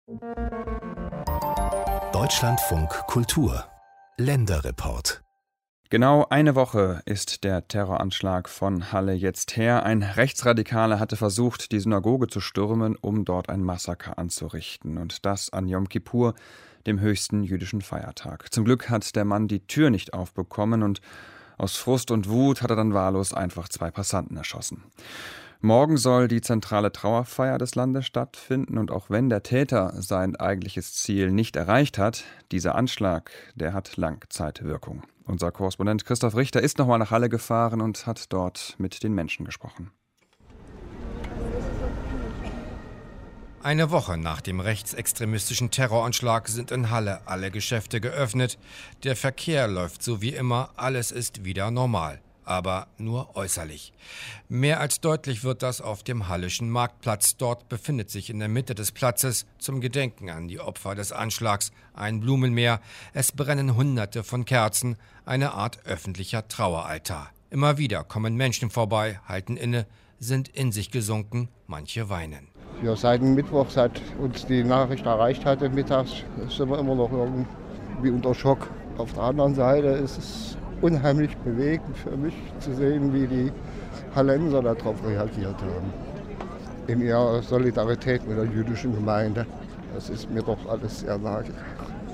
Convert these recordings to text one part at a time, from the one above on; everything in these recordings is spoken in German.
Deutschlandfunk Kultur Länderreport. Genau eine Woche ist der Terroranschlag von Halle jetzt her. Ein Rechtsradikaler hatte versucht, die Synagoge zu stürmen, um dort ein Massaker anzurichten. Und das an Jom Kippur, dem höchsten jüdischen Feiertag. Zum Glück hat der Mann die Tür nicht aufbekommen und aus Frust und Wut hat er dann wahllos einfach 2 Passanten erschossen. Morgen soll die zentrale Trauerfeier des Landes stattfinden und auch wenn der Täter sein eigentliches Ziel nicht erreicht hat, dieser Anschlag, der hat Langzeitwirkung. Unser Korrespondent Christoph Richter ist nochmal nach Halle gefahren und hat dort mit den Menschen gesprochen. Eine Woche nach dem rechtsextremistischen Terroranschlag sind in Halle alle Geschäfte geöffnet. Der Verkehr läuft so wie immer, alles ist wieder normal. Aber nur äußerlich. Mehr als deutlich wird das auf dem Halleschen Marktplatz. Dort befindet sich in der Mitte des Platzes zum Gedenken an die Opfer des Anschlags ein Blumenmeer. Es brennen Hunderte von Kerzen, eine Art öffentlicher Traueraltar. Immer wieder kommen Menschen vorbei, halten inne, sind in sich gesunken, manche weinen. Ja, seit dem Mittwoch, seit uns die Nachricht erreicht hatte, mittags, sind wir immer noch irgendwie unter Schock. Auf der anderen Seite ist es unheimlich bewegend für mich zu sehen, wie die Hallenser darauf reagiert haben. In ihrer Solidarität mit der jüdischen Gemeinde. Das ist mir doch alles sehr nahe gegangen.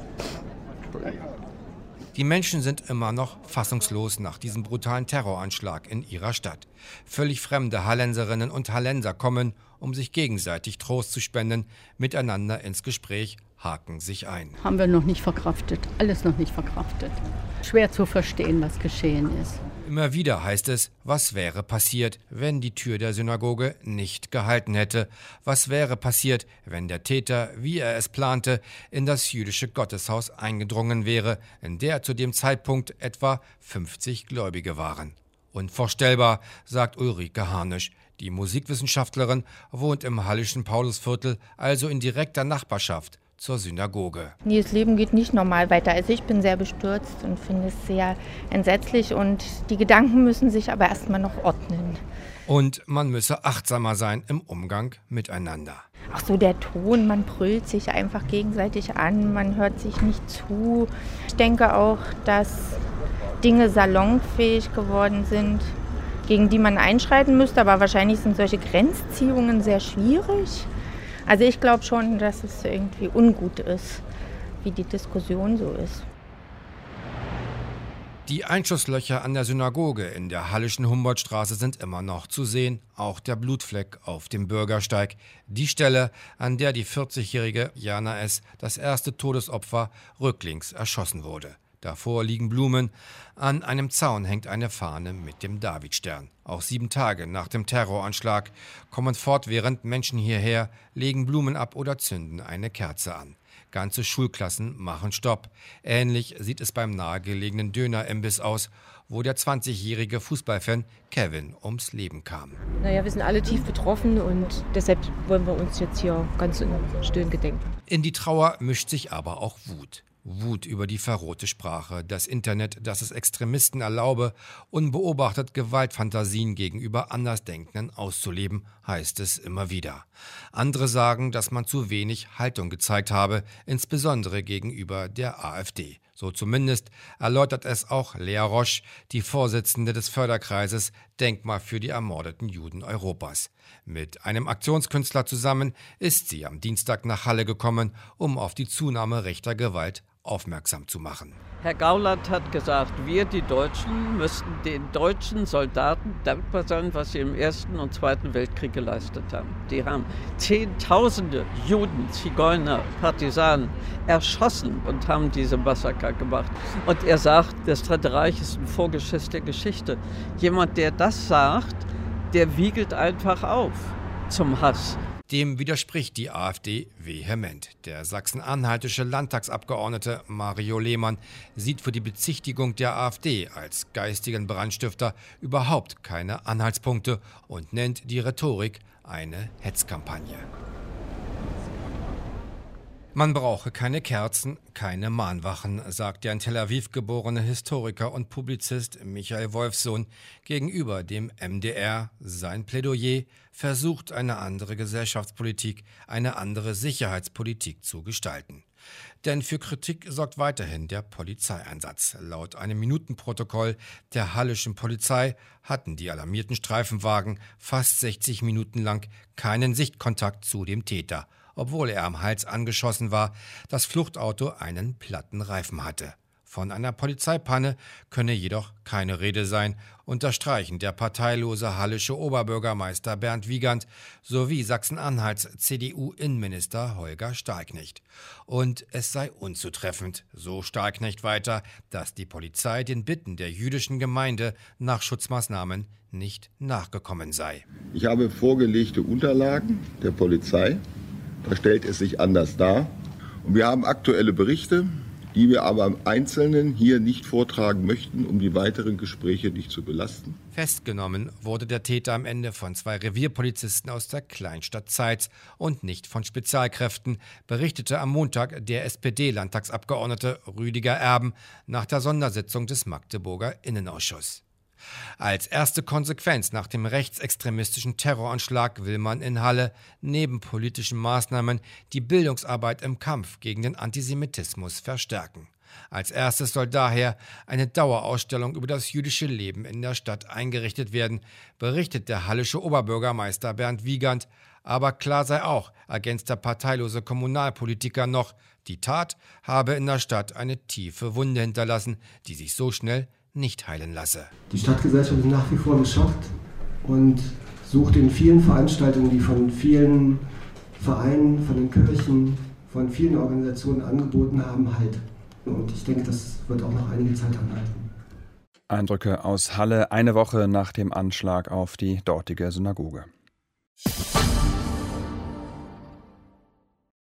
Die Menschen sind immer noch fassungslos nach diesem brutalen Terroranschlag in ihrer Stadt. Völlig fremde Hallenserinnen und Hallenser kommen, um sich gegenseitig Trost zu spenden, miteinander ins Gespräch, haken sich ein. Haben wir noch nicht verkraftet, alles noch nicht verkraftet. Schwer zu verstehen, was geschehen ist. Immer wieder heißt es, was wäre passiert, wenn die Tür der Synagoge nicht gehalten hätte? Was wäre passiert, wenn der Täter, wie er es plante, in das jüdische Gotteshaus eingedrungen wäre, in der zu dem Zeitpunkt etwa 50 Gläubige waren? Unvorstellbar, sagt Ulrike Harnisch. Die Musikwissenschaftlerin wohnt im halleschen Paulusviertel, also in direkter Nachbarschaft zur Synagoge. Nee, das Leben geht nicht normal weiter. Also ich bin sehr bestürzt und finde es sehr entsetzlich und die Gedanken müssen sich aber erstmal noch ordnen. Und man müsse achtsamer sein im Umgang miteinander. Ach so, der Ton, man brüllt sich einfach gegenseitig an, man hört sich nicht zu. Ich denke auch, dass Dinge salonfähig geworden sind, gegen die man einschreiten müsste, aber wahrscheinlich sind solche Grenzziehungen sehr schwierig. Also ich glaube schon, dass es irgendwie ungut ist, wie die Diskussion so ist. Die Einschusslöcher an der Synagoge in der halleschen Humboldtstraße sind immer noch zu sehen, auch der Blutfleck auf dem Bürgersteig. Die Stelle, an der die 40-jährige Jana S., das erste Todesopfer, rücklings erschossen wurde. Davor liegen Blumen, an einem Zaun hängt eine Fahne mit dem Davidstern. Auch 7 Tage nach dem Terroranschlag kommen fortwährend Menschen hierher, legen Blumen ab oder zünden eine Kerze an. Ganze Schulklassen machen Stopp. Ähnlich sieht es beim nahegelegenen Dönerimbiss aus, wo der 20-jährige Fußballfan Kevin ums Leben kam. Naja, wir sind alle tief betroffen und deshalb wollen wir uns jetzt hier ganz in stillen gedenken. In die Trauer mischt sich aber auch Wut. Wut über die verrohte Sprache, das Internet, das es Extremisten erlaube, unbeobachtet Gewaltfantasien gegenüber Andersdenkenden auszuleben, heißt es immer wieder. Andere sagen, dass man zu wenig Haltung gezeigt habe, insbesondere gegenüber der AfD. So zumindest erläutert es auch Lea Roche, die Vorsitzende des Förderkreises Denkmal für die ermordeten Juden Europas. Mit einem Aktionskünstler zusammen ist sie am Dienstag nach Halle gekommen, um auf die Zunahme rechter Gewalt aufmerksam zu machen. Herr Gauland hat gesagt, wir, die Deutschen, müssten den deutschen Soldaten dankbar sein, was sie im Ersten und Zweiten Weltkrieg geleistet haben. Die haben Zehntausende Juden, Zigeuner, Partisanen erschossen und haben diese Massaker gemacht. Und er sagt, das Dritte Reich ist ein Vorgeschiss der Geschichte. Jemand, der das sagt, der wiegelt einfach auf zum Hass. Dem widerspricht die AfD vehement. Der sachsen-anhaltische Landtagsabgeordnete Mario Lehmann sieht für die Bezichtigung der AfD als geistigen Brandstifter überhaupt keine Anhaltspunkte und nennt die Rhetorik eine Hetzkampagne. Man brauche keine Kerzen, keine Mahnwachen, sagt der in Tel Aviv geborene Historiker und Publizist Michael Wolfsohn gegenüber dem MDR. Sein Plädoyer versucht, eine andere Gesellschaftspolitik, eine andere Sicherheitspolitik zu gestalten. Denn für Kritik sorgt weiterhin der Polizeieinsatz. Laut einem Minutenprotokoll der Halleschen Polizei hatten die alarmierten Streifenwagen fast 60 Minuten lang keinen Sichtkontakt zu dem Täter, obwohl er am Hals angeschossen war, das Fluchtauto einen platten Reifen hatte. Von einer Polizeipanne könne jedoch keine Rede sein, unterstreichen der parteilose hallische Oberbürgermeister Bernd Wiegand sowie Sachsen-Anhalts CDU-Innenminister Holger Stahlknecht. Und es sei unzutreffend, so Stahlknecht weiter, dass die Polizei den Bitten der jüdischen Gemeinde nach Schutzmaßnahmen nicht nachgekommen sei. Ich habe vorgelegte Unterlagen der Polizei, da stellt es sich anders dar. Und wir haben aktuelle Berichte, die wir aber im Einzelnen hier nicht vortragen möchten, um die weiteren Gespräche nicht zu belasten. Festgenommen wurde der Täter am Ende von 2 Revierpolizisten aus der Kleinstadt Zeitz und nicht von Spezialkräften, berichtete am Montag der SPD-Landtagsabgeordnete Rüdiger Erben nach der Sondersitzung des Magdeburger Innenausschusses. Als erste Konsequenz nach dem rechtsextremistischen Terroranschlag will man in Halle neben politischen Maßnahmen die Bildungsarbeit im Kampf gegen den Antisemitismus verstärken. Als erstes soll daher eine Dauerausstellung über das jüdische Leben in der Stadt eingerichtet werden, berichtet der hallische Oberbürgermeister Bernd Wiegand. Aber klar sei auch, ergänzt der parteilose Kommunalpolitiker noch, die Tat habe in der Stadt eine tiefe Wunde hinterlassen, die sich so schnell nicht heilen lasse. Die Stadtgesellschaft ist nach wie vor geschockt und sucht in vielen Veranstaltungen, die von vielen Vereinen, von den Kirchen, von vielen Organisationen angeboten haben, Halt. Und ich denke, das wird auch noch einige Zeit anhalten. Eindrücke aus Halle, eine Woche nach dem Anschlag auf die dortige Synagoge.